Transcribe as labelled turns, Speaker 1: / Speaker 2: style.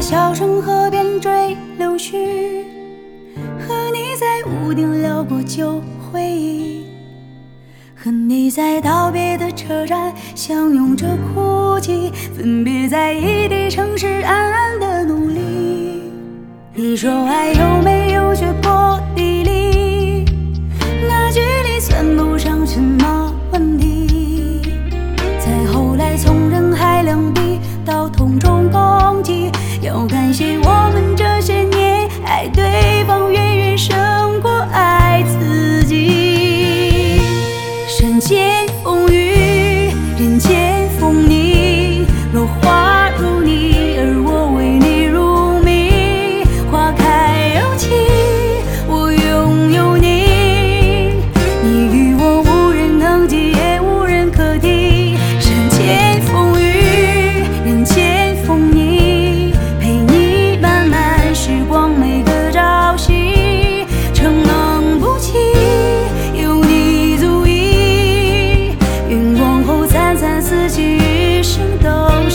Speaker 1: 小城河边追柳絮，和你在屋顶聊过旧回忆，和你在道别的车站相拥着哭泣，分别在异地城市暗暗的努力。你说爱有没有学过地理？那距离算不上什么问题。再后来从人海两地到同种攻击，要感谢我们这些年爱对方远远胜过爱自己。山间风雨，人间风泥，落花如你，而我为你入迷。花开又起，我拥有你，你与我无人能及，也无人可敌。山间风雨，人间风泥，陪你漫漫时光，每个朝夕，承能不弃，有你足矣。云光后灿灿四季，余生都是